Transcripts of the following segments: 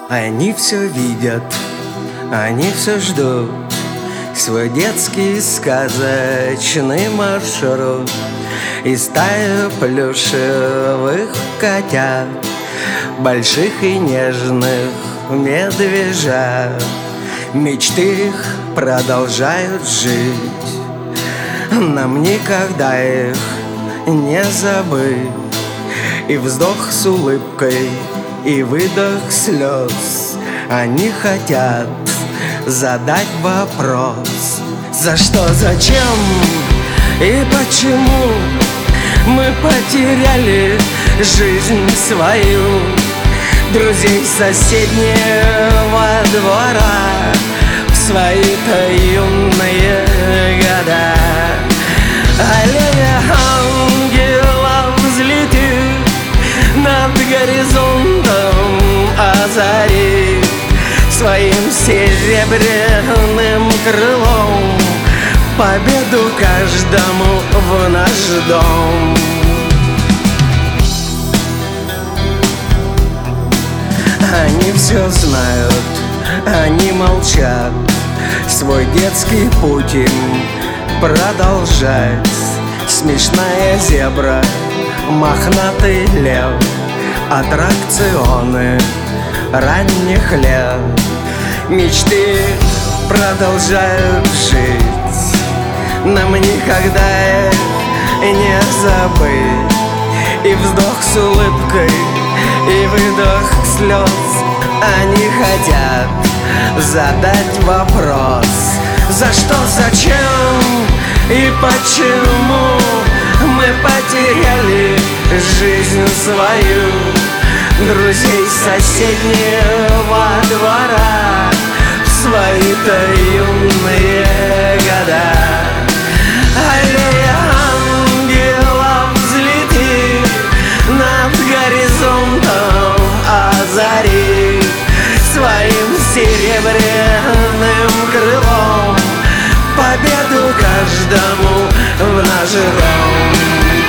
Они все видят, они все ждут свой детский сказочный маршрут и стаю плюшевых котят, больших и нежных медвежат. Мечты их продолжают жить, нам никогда их не забыть. И вздох с улыбкой, и выдох слез. Они хотят задать вопрос: за что, зачем и почему мы потеряли жизнь свою, друзей соседнего двора в свои-то юные года. Аллея ангелов взлетит над горизонтом, озарит своим серебряным крылом победу каждому в наш дом. Они все знают, они молчат, свой детский путь им продолжать. Смешная зебра, мохнатый лев, аттракционы ранних лет. Мечты продолжают жить, нам никогда их не забыть. И вздох с улыбкой, и выдох слез. Они хотят задать вопрос: за что, зачем и почему мы потеряли жизнь свою, друзей соседнего двора в свои-то юные года. Аллея ангелов взлетит над горизонтом, озарит своим серебряным крылом победу каждому в наш дом.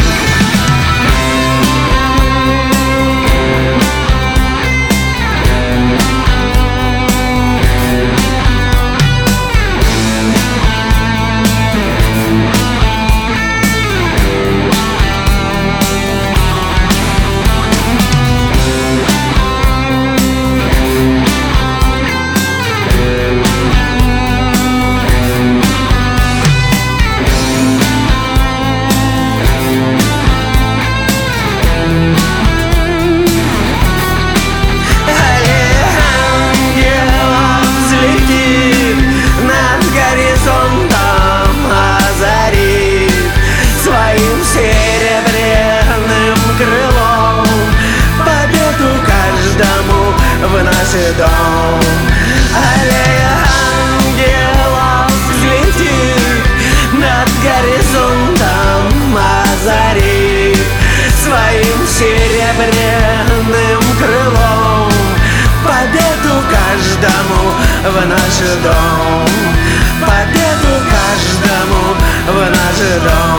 В наш дом. Аллея ангелов взлетит над горизонтом, озарит своим серебряным крылом победу каждому в наш дом, победу каждому в наш дом.